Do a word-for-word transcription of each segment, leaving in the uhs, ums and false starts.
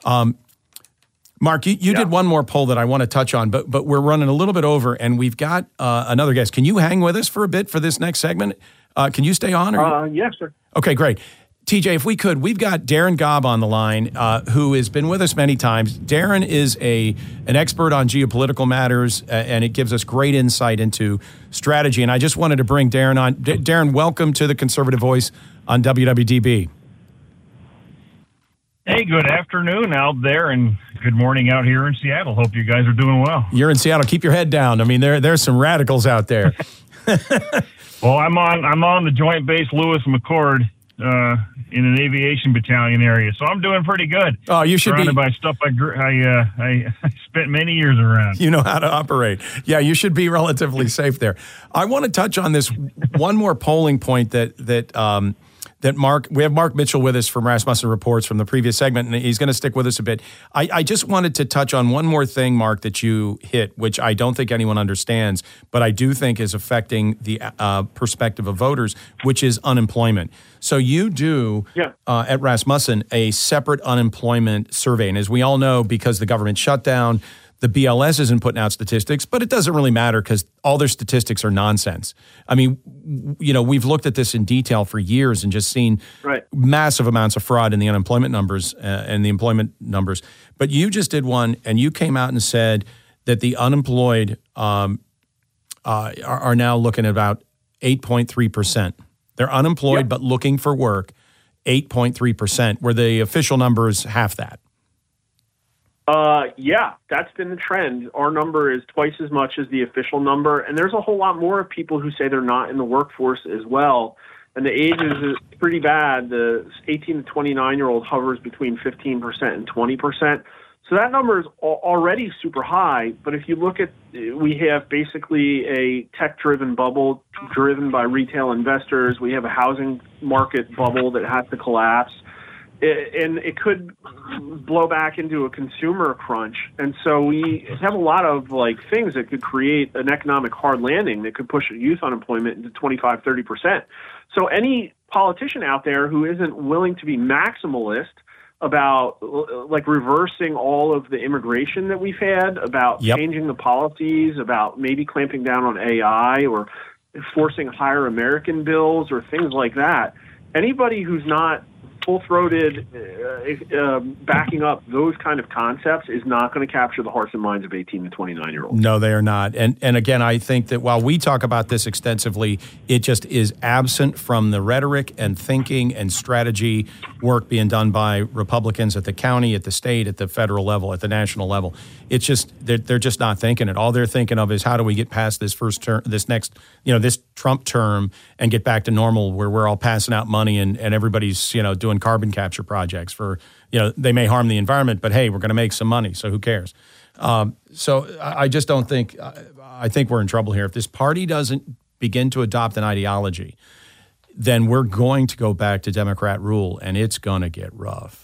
Um, Mark, you, you yeah. did one more poll that I want to touch on, but but we're running a little bit over, and we've got uh, another guest. Can you hang with us for a bit for this next segment? Uh, can you stay on? Or uh, yes, sir. Okay, great. T J, if we could, we've got Darren Gobb on the line, uh, who has been with us many times. Darren is a an expert on geopolitical matters, uh, and it gives us great insight into strategy. And I just wanted to bring Darren on. D- Darren, welcome to the Conservative Voice on W W D B. Hey, good afternoon out there, and good morning out here in Seattle. Hope you guys are doing well. You're in Seattle. Keep your head down. I mean, there there's some radicals out there. Well, I'm on I'm on the Joint Base Lewis McChord uh, in an aviation battalion area, so I'm doing pretty good. Oh, you should Surrounded be by stuff I gr- I, uh, I I spent many years around. You know how to operate. Yeah, you should be relatively safe there. I want to touch on this one more polling point that that um, that Mark. We have Mark Mitchell with us from Rasmussen Reports from the previous segment, and he's going to stick with us a bit. I, I just wanted to touch on one more thing, Mark, that you hit, which I don't think anyone understands, but I do think is affecting the uh, perspective of voters, which is unemployment. So you do, yeah. uh, at Rasmussen, a separate unemployment survey. And as we all know, because the government shut down, the B L S isn't putting out statistics, but it doesn't really matter because all their statistics are nonsense. I mean, you know, we've looked at this in detail for years and just seen right. massive amounts of fraud in the unemployment numbers uh, and the employment numbers. But you just did one, and you came out and said that the unemployed um, uh, are, are now looking at about eight point three percent. They're unemployed yep. but looking for work, eight point three percent, where the official number is half that. Uh, yeah, that's been the trend. Our number is twice as much as the official number, and there's a whole lot more of people who say they're not in the workforce as well. And the age is pretty bad. The eighteen to twenty-nine-year-old hovers between fifteen percent and twenty percent. So that number is already super high. But if you look at, we have basically a tech-driven bubble driven by retail investors. We have a housing market bubble that has to collapse. And it could blow back into a consumer crunch. And so we have a lot of like things that could create an economic hard landing that could push youth unemployment into twenty-five, thirty percent. So any politician out there who isn't willing to be maximalist about like reversing all of the immigration that we've had, about yep. changing the policies, about maybe clamping down on A I or forcing higher American bills or things like that, anybody who's not full-throated uh, uh, backing up those kind of concepts is not going to capture the hearts and minds of eighteen to twenty-nine-year-olds. No, they are not. And and again, I think that while we talk about this extensively, it just is absent from the rhetoric and thinking and strategy work being done by Republicans at the county, at the state, at the federal level, at the national level. It's just, they're, they're just not thinking it. All they're thinking of is how do we get past this first term, this next, you know, this Trump term and get back to normal where we're all passing out money and, and everybody's, you know, doing carbon capture projects for, you know, they may harm the environment, but hey, we're going to make some money, so who cares? Um, so I, I just don't think, I, I think we're in trouble here. If this party doesn't begin to adopt an ideology, then we're going to go back to Democrat rule, and it's going to get rough.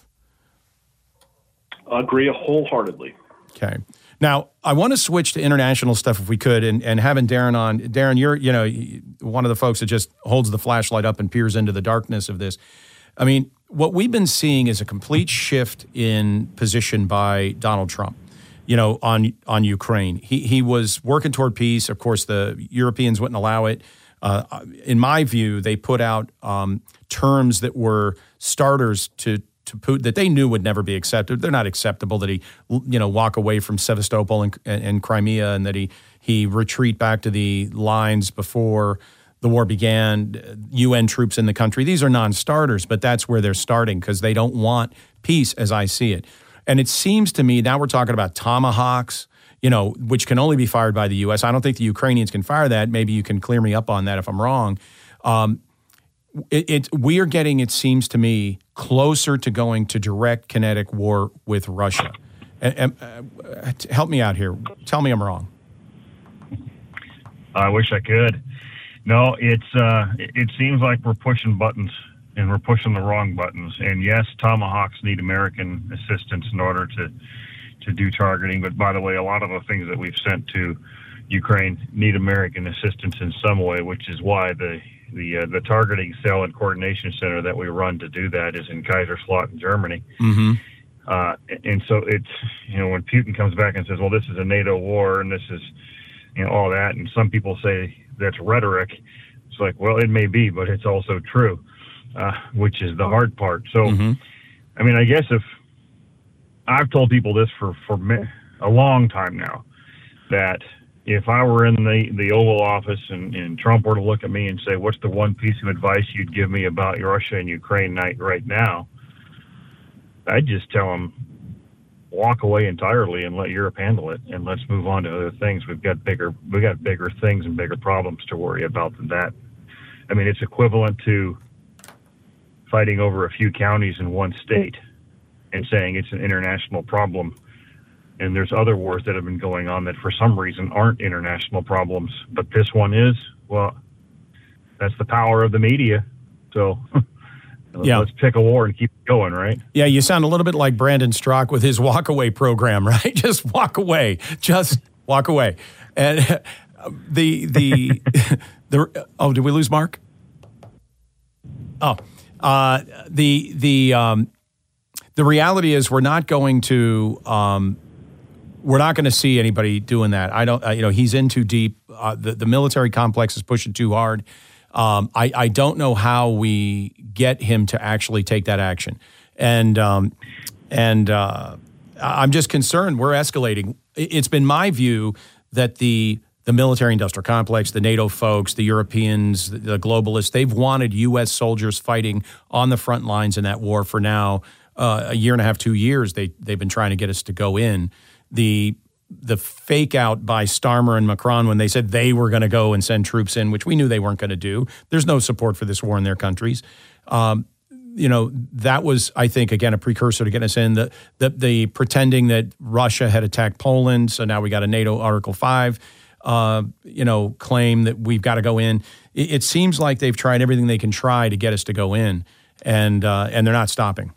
Agree wholeheartedly. Okay. Now, I want to switch to international stuff if we could, and, and having Darren on. Darren, you're, you know, one of the folks that just holds the flashlight up and peers into the darkness of this. I mean, what we've been seeing is a complete shift in position by Donald Trump, you know, on on Ukraine. He he was working toward peace. Of course, the Europeans wouldn't allow it. Uh, in my view, they put out um, terms that were starters to to Putin that they knew would never be accepted. They're not acceptable. That he, you know, walk away from Sevastopol and, and, and Crimea, and that he he retreat back to the lines before the war began, U N troops in the country. These are non-starters, but that's where they're starting because they don't want peace as I see it. And it seems to me, now we're talking about Tomahawks, you know, which can only be fired by the U S. I don't think the Ukrainians can fire that. Maybe you can clear me up on that if I'm wrong. Um, it, it we are getting, it seems to me, closer to going to direct kinetic war with Russia. And, and, uh, help me out here. Tell me I'm wrong. I wish I could. No, it's uh, it seems like we're pushing buttons and we're pushing the wrong buttons. And yes, Tomahawks need American assistance in order to to do targeting. But by the way, a lot of the things that we've sent to Ukraine need American assistance in some way, which is why the the uh, the targeting cell and coordination center that we run to do that is in Kaiserslautern, Germany. Mm-hmm. Uh, and so it's, you know, when Putin comes back and says, well, this is a NATO war and this is, you know, all that. And some people say that's rhetoric. It's like, well, it may be, but it's also true, uh, which is the hard part. So, mm-hmm. I mean, I guess if I've told people this for, for a long time now, that if I were in the, the Oval Office and, and Trump were to look at me and say, what's the one piece of advice you'd give me about Russia and Ukraine right, right now? I'd just tell him, walk away entirely and let Europe handle it, and let's move on to other things. We've got bigger, we got bigger things and bigger problems to worry about than that. I mean, it's equivalent to fighting over a few counties in one state and saying it's an international problem. And there's other wars that have been going on that for some reason aren't international problems, but this one is. Well, that's the power of the media. So yeah. Let's pick a war and keep it going, right? Yeah, you sound a little bit like Brandon Strock with his walk away program, right? Just walk away. Just walk away. And the the the oh, did we lose Mark? Oh, uh, the the um, the reality is we're not going to um, we're not going to see anybody doing that. I don't. Uh, you know, he's in too deep. Uh, the the military complex is pushing too hard. Um, I, I don't know how we get him to actually take that action. And um, and uh, I'm just concerned we're escalating. It's been my view that the the military-industrial complex, the NATO folks, the Europeans, the, the globalists, they've wanted U S soldiers fighting on the front lines in that war for now uh, a year and a half, two years. They, they've been trying to get us to go in. The the fake out by Starmer and Macron when they said they were going to go and send troops in, which we knew they weren't going to do. There's no support for this war in their countries. Um, you know, that was, I think, again, a precursor to getting us in. The, the, the pretending that Russia had attacked Poland, so now we got a NATO Article five, uh, you know, claim that we've got to go in. It, it seems like they've tried everything they can try to get us to go in, and uh, and they're not stopping.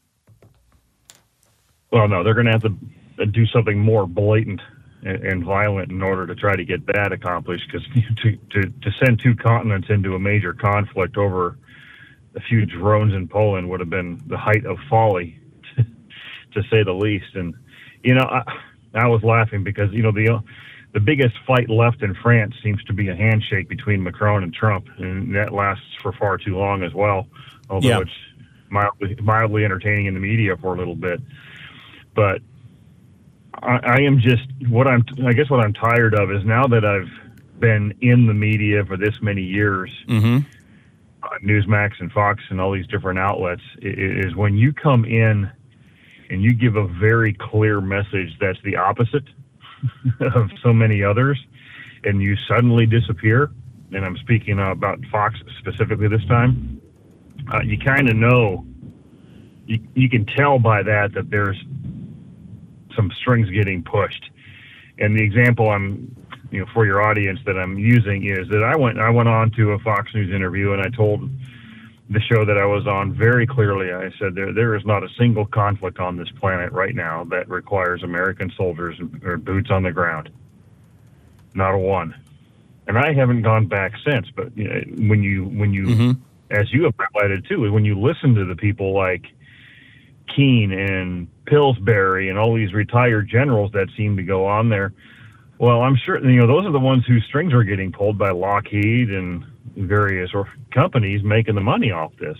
Well, no, they're going to have to do something more blatant and, and violent in order to try to get that accomplished, because to, to, to send two continents into a major conflict over a few drones in Poland would have been the height of folly, to, to say the least. And, you know, I, I was laughing because, you know, the the biggest fight left in France seems to be a handshake between Macron and Trump, and that lasts for far too long as well, although yeah. it's mildly, mildly entertaining in the media for a little bit. But I, I am just what I'm. I guess what I'm tired of is now that I've been in the media for this many years, mm-hmm. uh, Newsmax and Fox and all these different outlets, is when you come in and you give a very clear message that's the opposite of so many others, and you suddenly disappear. And I'm speaking about Fox specifically this time. Uh, you kind of know. You you can tell by that that there's some strings getting pushed. And the example I'm, you know, for your audience that I'm using is that I went I went on to a Fox News interview and I told the show that I was on very clearly. I said there there is not a single conflict on this planet right now that requires American soldiers or boots on the ground. Not a one. And I haven't gone back since. But you know, when you when you mm-hmm. as you have highlighted too, is when you listen to the people like Keane and Pillsbury and all these retired generals that seem to go on there. Well, I'm sure, you know, those are the ones whose strings are getting pulled by Lockheed and various or companies making the money off this.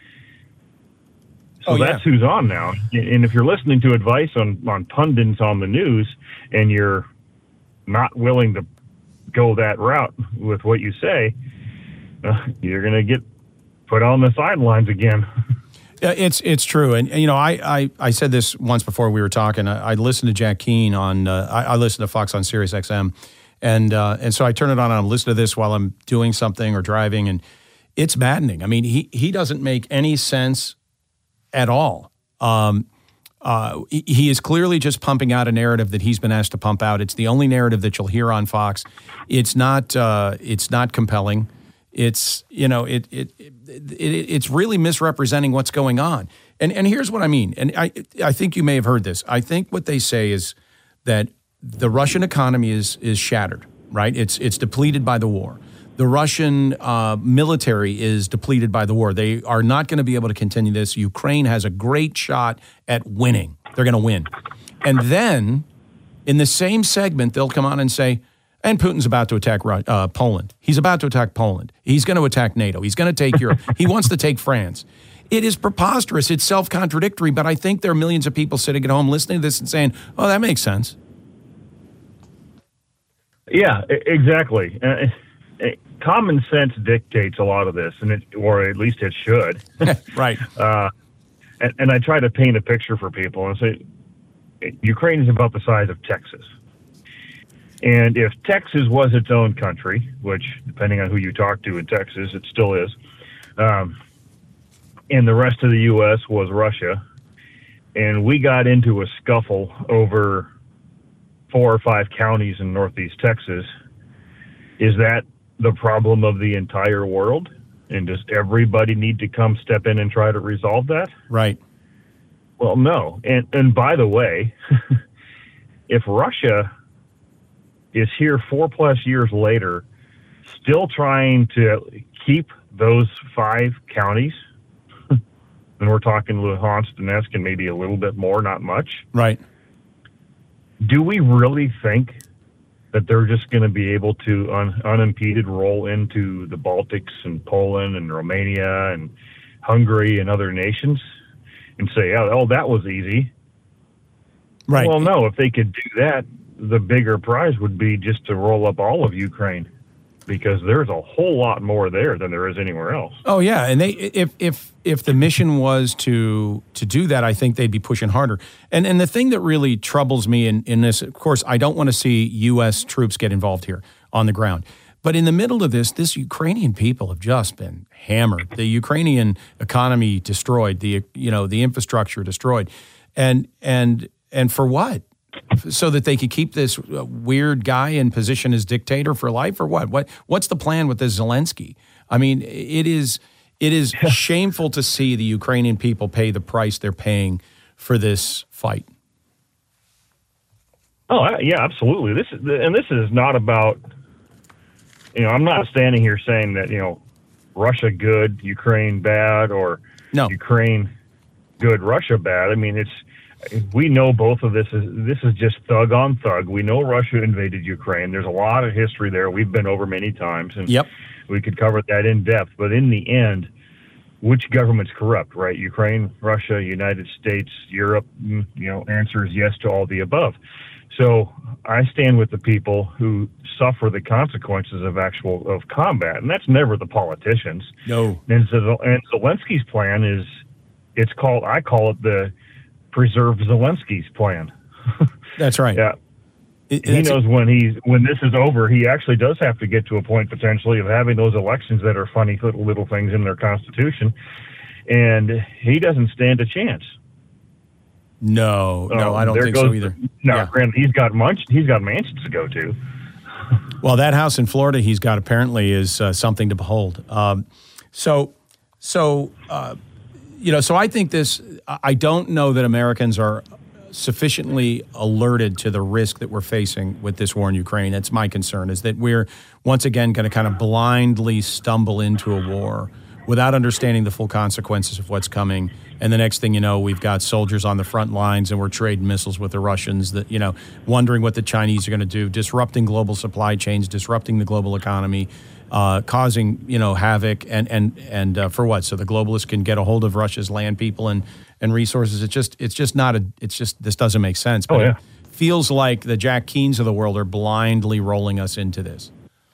So oh, yeah. that's who's on now. And if you're listening to advice on, on pundits on the news and you're not willing to go that route with what you say, uh, you're going to get put on the sidelines again. It's it's true, and, and you know I, I, I said this once before we were talking. I, I listened to Jack Keane on uh, I, I listened to Fox on Sirius X M, and uh, and so I turn it on and I'm listening to this while I'm doing something or driving, and it's maddening. I mean, he he doesn't make any sense at all. Um, uh, he, he is clearly just pumping out a narrative that he's been asked to pump out. It's the only narrative that you'll hear on Fox. It's not uh, it's not compelling. It's, you know, it, it it it's really misrepresenting what's going on. And and here's what I mean. And I I think you may have heard this. I think what they say is that the Russian economy is is shattered, right? It's it's depleted by the war. The Russian uh, military is depleted by the war. They are not going to be able to continue this. Ukraine has a great shot at winning. They're going to win. And then in the same segment, they'll come on and say, and Putin's about to attack uh, Poland. He's about to attack Poland. He's going to attack NATO. He's going to take Europe. He wants to take France. It is preposterous. It's self-contradictory, but I think there are millions of people sitting at home listening to this and saying, oh, that makes sense. Yeah, exactly. Uh, common sense dictates a lot of this, and it, or at least it should. Right. Uh, and, and I try to paint a picture for people and say, Ukraine is about the size of Texas. And if Texas was its own country, which, depending on who you talk to in Texas, it still is, um, and the rest of the U S was Russia, and we got into a scuffle over four or five counties in northeast Texas, is that the problem of the entire world? And does everybody need to come step in and try to resolve that? Right. Well, no. And and by the way, if Russia is here four plus years later, still trying to keep those five counties, and we're talking Luhansk, Donetsk, and maybe a little bit more, not much. Right. Do we really think that they're just going to be able to un, unimpeded roll into the Baltics and Poland and Romania and Hungary and other nations and say, oh, oh, that was easy? Right. Well, no, if they could do that, the bigger prize would be just to roll up all of Ukraine, because there's a whole lot more there than there is anywhere else. Oh yeah, and they if if if the mission was to to do that, I think they'd be pushing harder. And and the thing that really troubles me in, in this, of course, I don't want to see U S troops get involved here on the ground. But in the middle of this, this Ukrainian people have just been hammered. The Ukrainian economy destroyed, the you know, the infrastructure destroyed. And and and for what? So that they could keep this weird guy in position as dictator for life, or what? What what's the plan with this Zelensky? I mean, it is it is shameful to see the Ukrainian people pay the price they're paying for this fight. Oh yeah, absolutely. This is and this is not about, you know, I'm not standing here saying that, you know, Russia good, Ukraine bad, or no. Ukraine good, Russia bad. I mean, it's. We know both of this is this is just thug on thug. We know Russia invaded Ukraine. There's a lot of history there. We've been over many times, and yep. we could cover that in depth. But in the end, which government's corrupt, right? Ukraine, Russia, United States, Europe. You know, answer is yes to all the above. So I stand with the people who suffer the consequences of actual of combat, and that's never the politicians. No. And, and Zelensky's plan is, it's called. I call it the preserve Zelensky's plan. That's right. Yeah. It, he knows when he's when this is over, he actually does have to get to a point potentially of having those elections that are funny little little things in their constitution, and he doesn't stand a chance. No, no, um, I don't think goes, so either. No, yeah. granted, he's got munch, he's got mansions to go to. Well, that house in Florida he's got apparently is uh, something to behold. Um, so, so. Uh, You know, so I think this, I don't know that Americans are sufficiently alerted to the risk that we're facing with this war in Ukraine. That's my concern, is that we're once again going to kind of blindly stumble into a war without understanding the full consequences of what's coming. And the next thing you know, we've got soldiers on the front lines and we're trading missiles with the Russians, that, you know, wondering what the Chinese are going to do, disrupting global supply chains, disrupting the global economy. Uh, causing, you know, havoc, and and and uh, for what? So the globalists can get a hold of Russia's land people and, and resources. It's just it's just not a. It's just this doesn't make sense. But oh, yeah. It feels like the Jack Keanes of the world are blindly rolling us into this.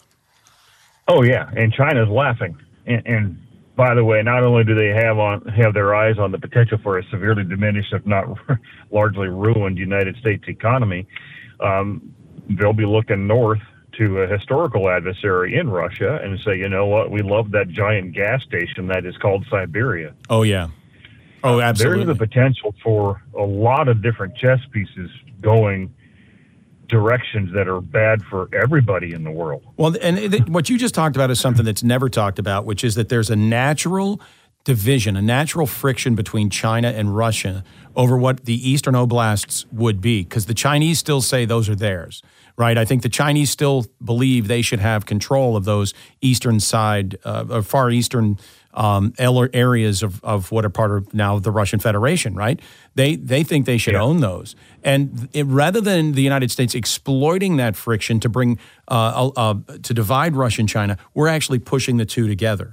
Oh yeah, and China's laughing. And, and by the way, not only do they have on have their eyes on the potential for a severely diminished, if not largely ruined, United States economy, um, they'll be looking north to a historical adversary in Russia and say, you know what, we love that giant gas station that is called Siberia. Oh, yeah. Oh, absolutely. There's the potential for a lot of different chess pieces going directions that are bad for everybody in the world. Well, and th- what you just talked about is something that's never talked about, which is that there's a natural division, a natural friction between China and Russia over what the Eastern Oblasts would be, because the Chinese still say those are theirs. Right, I think the Chinese still believe they should have control of those eastern side, uh, or far eastern um, areas of, of what are part of now the Russian Federation, right? They they think they should yeah. own those. And it, rather than the United States exploiting that friction to bring uh, uh, to divide Russia and China, we're actually pushing the two together.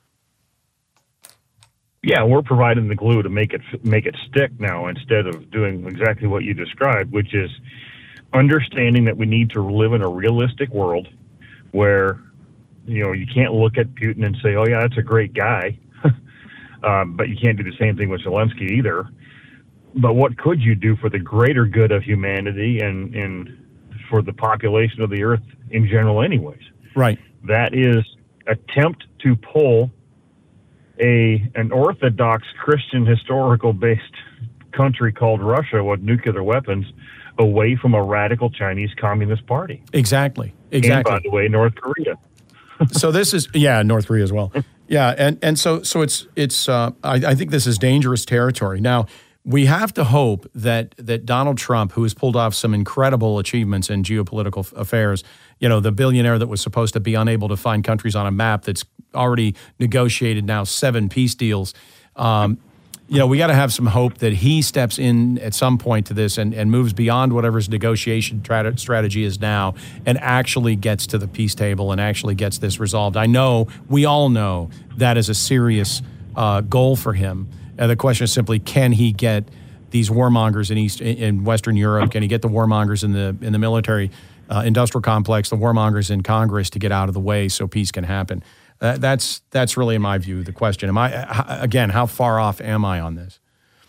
Yeah, we're providing the glue to make it make it stick now, instead of doing exactly what you described, which is understanding that we need to live in a realistic world where, you know, you can't look at Putin and say, oh, yeah, that's a great guy. um, but you can't do the same thing with Zelensky either. But what could you do for the greater good of humanity and, and for the population of the earth in general anyways? Right. That is attempt to pull a an orthodox Christian historical-based country called Russia with nuclear weapons away from a radical Chinese Communist Party. Exactly. Exactly. And by the way, North Korea. So this is yeah, North Korea as well. Yeah, and and so so it's it's uh, I, I think this is dangerous territory. Now we have to hope that that Donald Trump, who has pulled off some incredible achievements in geopolitical f- affairs, you know, the billionaire that was supposed to be unable to find countries on a map, that's already negotiated now seven peace deals. Um, you know, we got to have some hope that he steps in at some point to this and, and moves beyond whatever his negotiation tra- strategy is now and actually gets to the peace table and actually gets this resolved. I know, we all know that is a serious uh, goal for him. And the question is simply, can he get these warmongers in East in Western Europe? Can he get the warmongers in the in the military uh, industrial complex, the warmongers in Congress to get out of the way so peace can happen? Uh, that's that's really, in my view, the question. Am I again? How far off am I on this?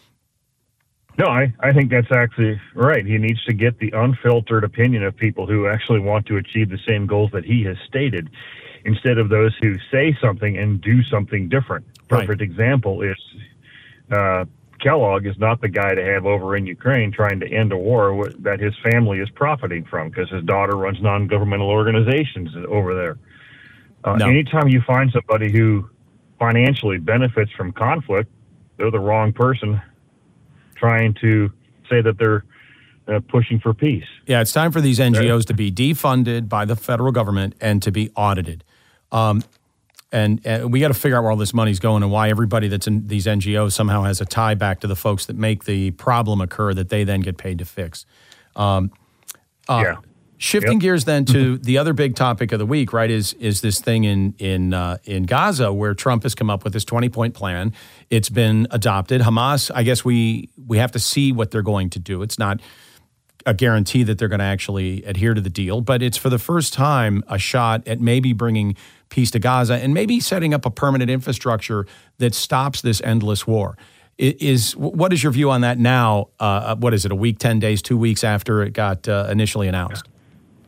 No, I, I think that's actually right. He needs to get the unfiltered opinion of people who actually want to achieve the same goals that he has stated, instead of those who say something and do something different. Perfect right. example is uh, Kellogg is not the guy to have over in Ukraine trying to end a war that his family is profiting from, because his daughter runs non-governmental organizations over there. Uh, no. Anytime you find somebody who financially benefits from conflict, they're the wrong person trying to say that they're uh, pushing for peace. Yeah, it's time for these N G Os to be defunded by the federal government and to be audited. Um, and, and we got to figure out where all this money's going and why everybody that's in these N G Os somehow has a tie back to the folks that make the problem occur that they then get paid to fix. Um, uh, yeah. Shifting yep. gears then to the other big topic of the week, right, is is this thing in in uh, in Gaza where Trump has come up with this twenty-point plan. It's been adopted. Hamas, I guess we we have to see what they're going to do. It's not a guarantee that they're going to actually adhere to the deal, but it's for the first time a shot at maybe bringing peace to Gaza and maybe setting up a permanent infrastructure that stops this endless war. Is what is your view on that now? Uh, what is it, a week, ten days, two weeks after it got uh, initially announced? Yeah.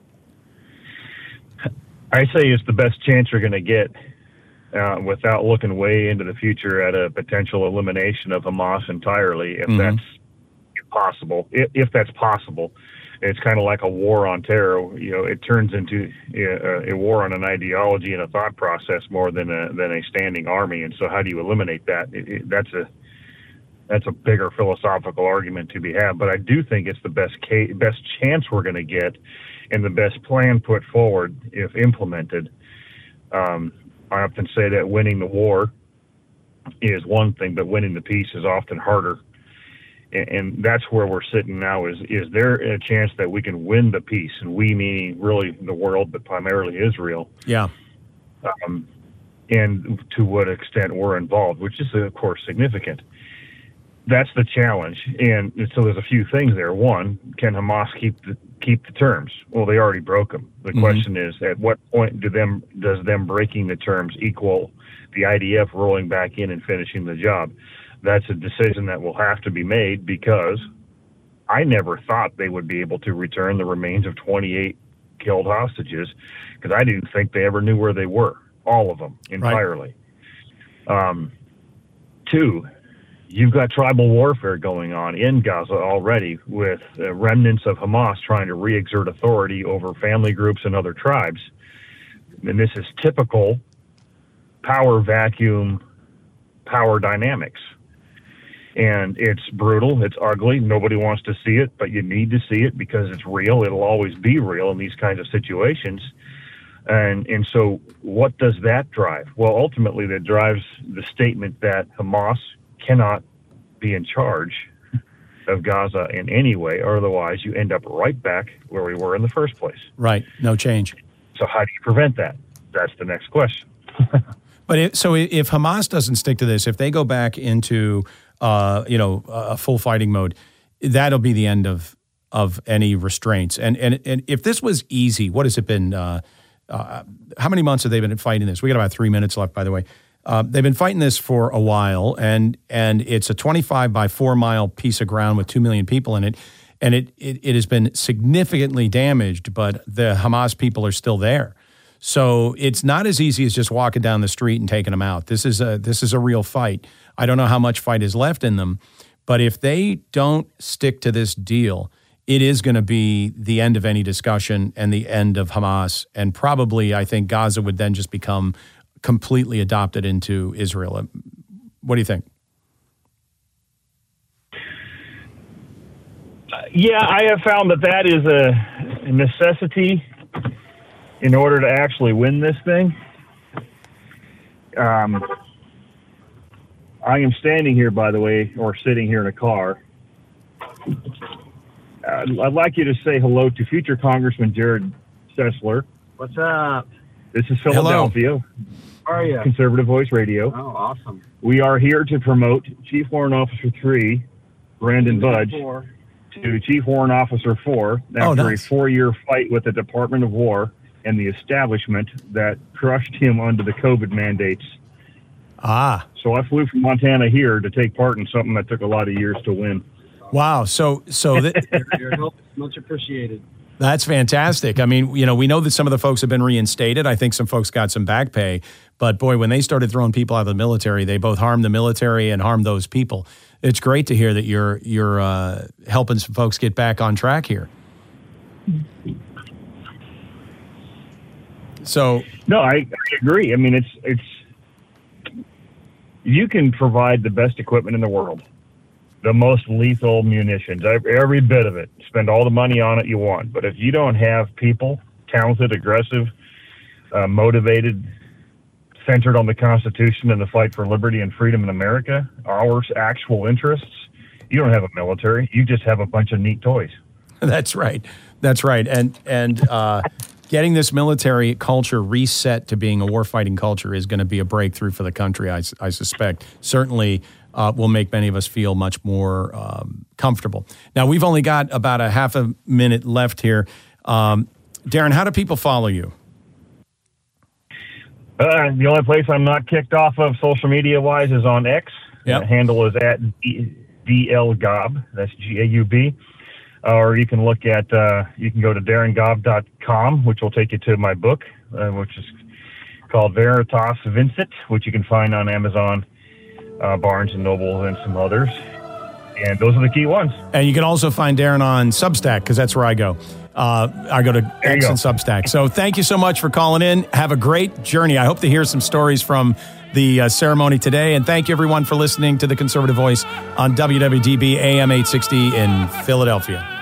I say it's the best chance you're going to get uh, without looking way into the future at a potential elimination of Hamas entirely, if mm-hmm. that's possible. If, if that's possible, it's kind of like a war on terror. You know, it turns into a, a war on an ideology and a thought process more than a than a standing army. And so, how do you eliminate that? It, it, that's a that's a bigger philosophical argument to be had. But I do think it's the best case, best chance we're going to get. And the best plan put forward, if implemented. Um, I often say that winning the war is one thing, but winning the peace is often harder. And, and that's where we're sitting now. Is is there a chance that we can win the peace? And we meaning really the world, but primarily Israel. Yeah. Um, and to what extent we're involved, which is, of course, significant. That's the challenge. And so there's a few things there. One, can Hamas keep the keep the terms? Well, they already broke them. The mm-hmm. question is, at what point do them does them breaking the terms equal the I D F rolling back in and finishing the job? That's a decision that will have to be made, because I never thought they would be able to return the remains of twenty-eight killed hostages, because I didn't think they ever knew where they were, all of them, entirely. Right. Um, two, you've got tribal warfare going on in Gaza already, with uh, remnants of Hamas trying to re-exert authority over family groups and other tribes. And this is typical power vacuum, power dynamics. And it's brutal, it's ugly, nobody wants to see it, but you need to see it because it's real. It'll always be real in these kinds of situations. And and so what does that drive? Well, ultimately that drives the statement that Hamas cannot be in charge of Gaza in any way, or otherwise you end up right back where we were in the first place. Right. No change. So how do you prevent that? That's the next question. But it, so if Hamas doesn't stick to this, if they go back into uh, you know a full fighting mode, that'll be the end of of any restraints. And and and if this was easy, what has it been? Uh, uh, how many months have they been fighting this? We got about three minutes left, by the way. Uh, they've been fighting this for a while, and and it's a twenty-five by four mile piece of ground with two million people in it, and it, it it has been significantly damaged, but the Hamas people are still there. So it's not as easy as just walking down the street and taking them out. This is a this is a real fight. I don't know how much fight is left in them, but if they don't stick to this deal, it is going to be the end of any discussion and the end of Hamas, and probably I think Gaza would then just become completely adopted into Israel. What do you think? Uh, yeah, I have found that that is a, a necessity in order to actually win this thing. Um, I am standing here, by the way, or sitting here in a car. Uh, I'd like you to say hello to future Congressman Jared Sessler. What's up? This is Philadelphia. Hello. How are you? Conservative Voice Radio. Oh, awesome. We are here to promote Chief Warrant Officer three, Brandon Budge, Four. to Chief Warrant Officer four after oh, nice. a four-year fight with the Department of War and the establishment that crushed him under the COVID mandates. Ah. So I flew from Montana here to take part in something that took a lot of years to win. Wow. So so that, Your help is much appreciated. That's fantastic. I mean, you know, we know that some of the folks have been reinstated. I think some folks got some back pay. But boy, when they started throwing people out of the military, they both harmed the military and harmed those people. It's great to hear that you're you're uh, helping some folks get back on track here. So no, I, I agree. I mean, it's it's you can provide the best equipment in the world, the most lethal munitions, every bit of it. Spend all the money on it you want. But if you don't have people, talented, aggressive, uh, motivated, centered on the Constitution and the fight for liberty and freedom in America, our actual interests, you don't have a military. You just have a bunch of neat toys. That's right. That's right. And and uh, getting this military culture reset to being a warfighting culture is going to be a breakthrough for the country, I, I suspect. Certainly uh, will make many of us feel much more um, comfortable. Now, we've only got about a half a minute left here. Um, Darren, how do people follow you? Uh, the only place I'm not kicked off of social media-wise is on X. Yep. The handle is at D L Gaub. That's G A U B. Uh, or you can look at, uh, you can go to darren gaub dot com, which will take you to my book, uh, which is called Veritas Vincit, which you can find on Amazon, uh, Barnes and Noble, and some others. And those are the key ones. And you can also find Darren on Substack, because that's where I go. Uh, I go to X and Substack. So thank you so much for calling in. Have a great journey. I hope to hear some stories from the uh, ceremony today. And thank you, everyone, for listening to The Conservative Voice on W W D B A M eight sixty in Philadelphia.